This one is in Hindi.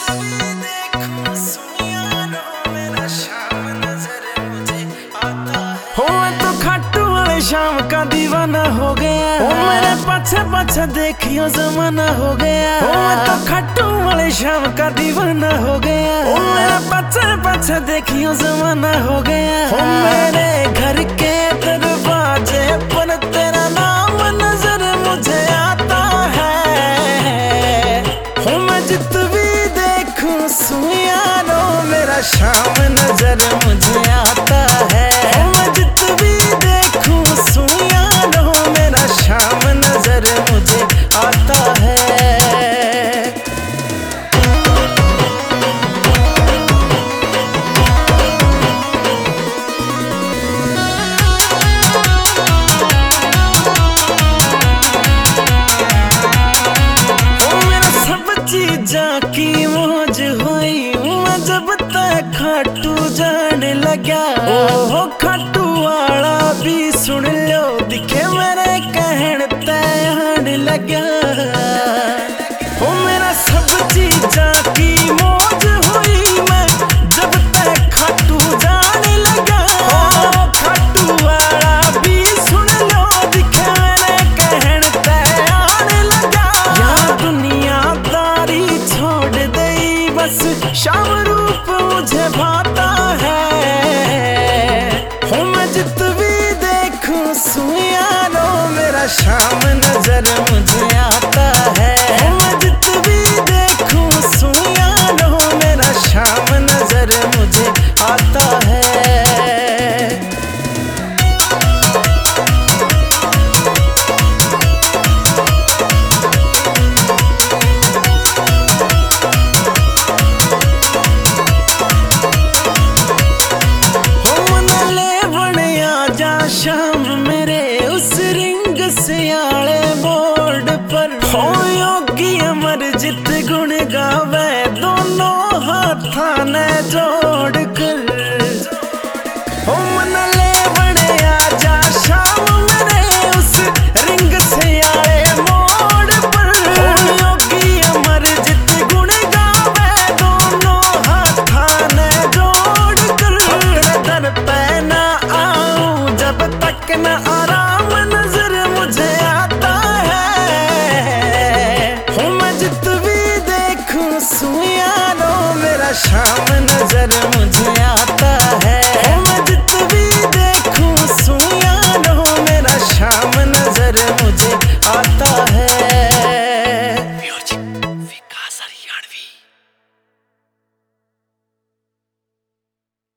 शाम का दीवाना हो गया ओ मेरे पीछे पीछे देखियो जमाना हो गया ओ मैं तो खट्टू वाले शाम का दीवाना हो गया ओ मेरे पीछे पीछे देखियो जमाना हो गया ओ मेरे घर के दरवाजे पर तेरा नाम नजर मुझे आता है ओ मैं जित भी देखूं सुयानो मेरा शाम नजर मुझे आता है ओ मैं जित भी देखूं सुयानो मेरा शाम नजर मुझे आता है। चीज़ा की मौज हुई मैं जब तक खाटू जाने लगा ओ खाटू वाला भी सुन लो दिखे मेरे कहन तय आने लगा ओ मेरा सब चीज़ा की मौज हुई मैं जब तक खाटू जाने लगा ओ खाटू वाला भी सुन लो दिखे मेरे कहन तय आने लगा यार दुनिया छोड़ दे बस शाम रूप मुझे भाता है हो मैं जित भी देखूं सुयानो मेरा शाम नजर मुझे आता है हो मैं जित भी देखूं सुयानो मेरा शाम नजर मुझे आता है। शाम मेरे उस रिंग सियाले बोर्ड पर हो योगी अमरजीत गुण गावे दोनों हाथा ने जोड़ कर हो मन ले बड़े आजा शाम मेरे उस रिंग सियाले बोर्ड पर हो योगी अमरजीत गुण गावे दोनों हाथा ने जोड़ कर दर पे ना जब तक न आराम नजर मुझे आता है हो मैं जित भी देखूं सुयानो मेरा शाम नजर